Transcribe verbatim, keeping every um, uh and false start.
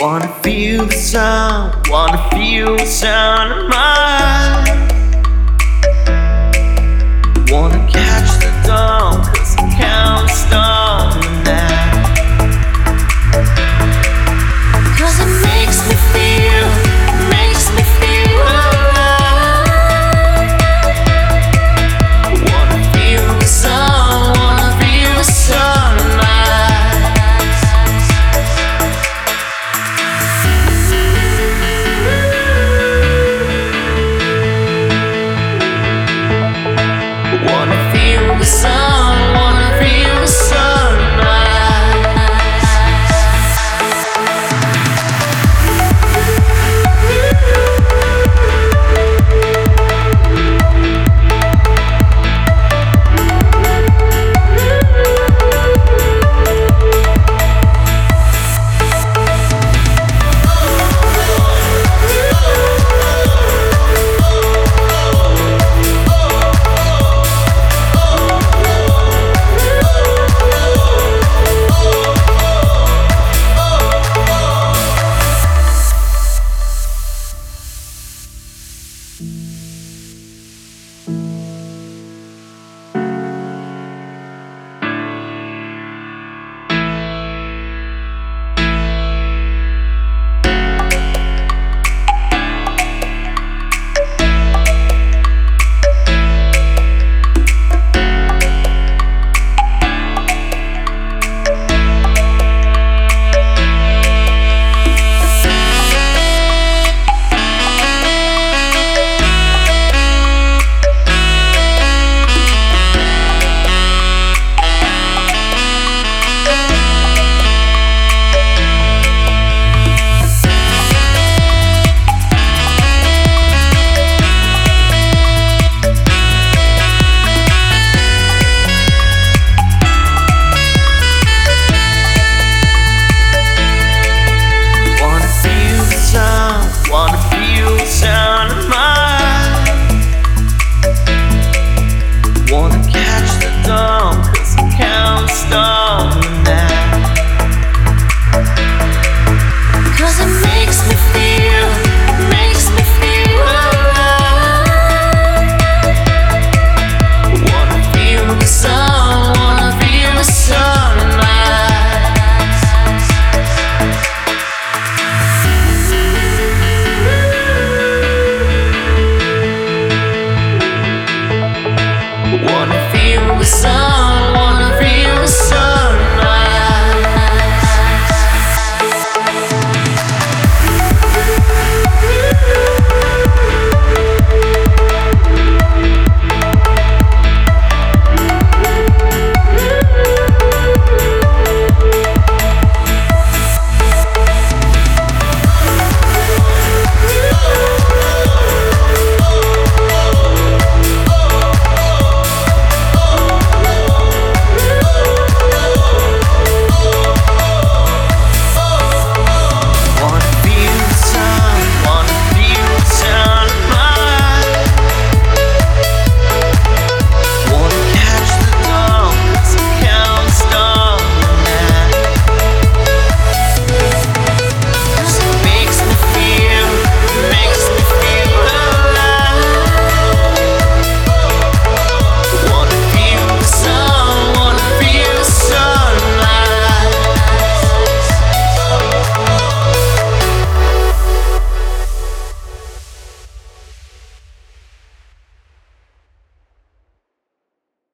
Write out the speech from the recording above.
Wanna feel the sound, wanna feel the sound of mine. Wanna catch the dawn, cause I can't stop now. Cause it makes me feel, makes me feel alive. Wanna feel the sun, wanna feel the sunrise. Wanna feel the sun, wanna feel the sunrise. Wanna feel the sound of mine. Wanna catch the dawn, cause I can't stop now. Cause it makes me feel, makes me feel alive. Wanna feel the sun, wanna feel the sunrise. Wanna feel the sun.